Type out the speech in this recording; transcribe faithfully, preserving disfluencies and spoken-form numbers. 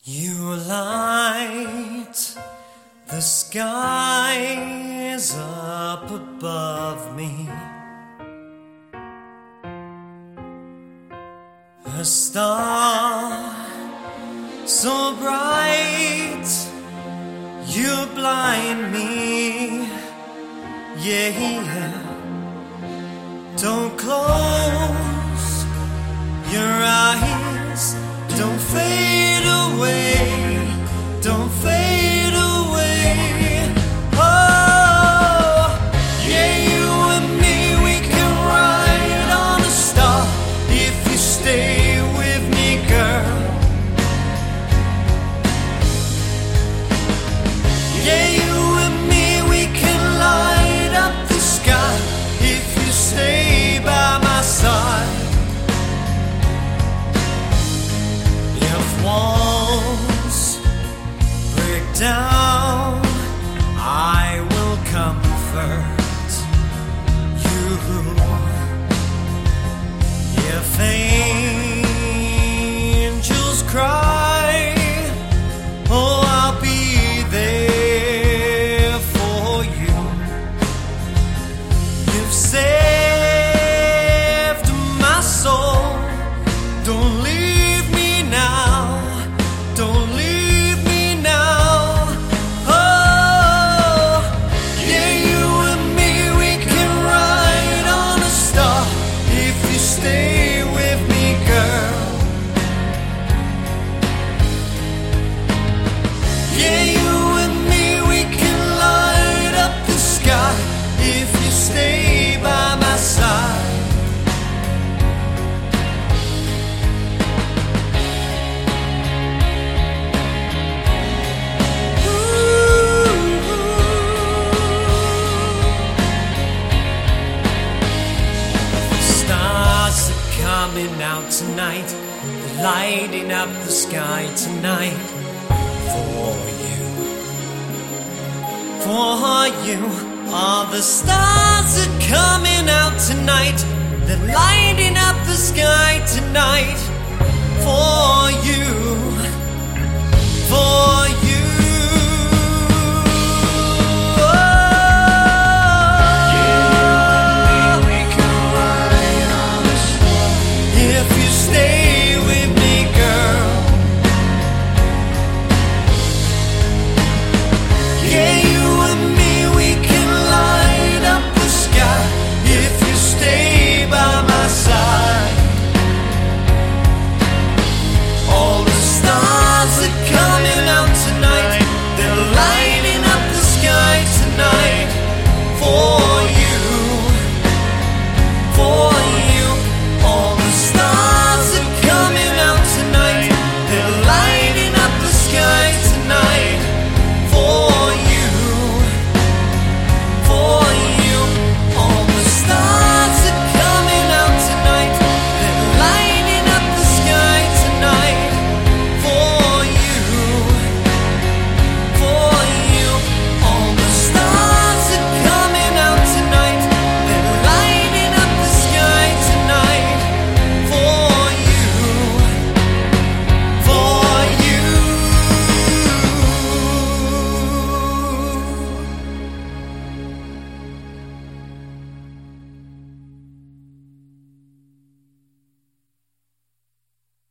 You light the skies up above me, a star so bright you blind me. Yeah, yeah. Don't close your eyes, don't fade away, don't fade away. Oh, yeah, you and me, we can ride on a star if you stay with me, girl. Yeah, you and me, we can light up the sky if you stay by my side. If walls break down, I will comfort you. If angels cry, oh, I'll be there for you. You've saved my soul, don't leave me now, don't leave me now. Oh, yeah, you and me, we can ride on a star if you stay with me, girl. Yeah, you and me, we can light up the sky if you stay by my side. Stars are coming out tonight, they're lighting up the sky tonight for you, for you. All the stars are coming out tonight, they're lighting up the sky tonight for you.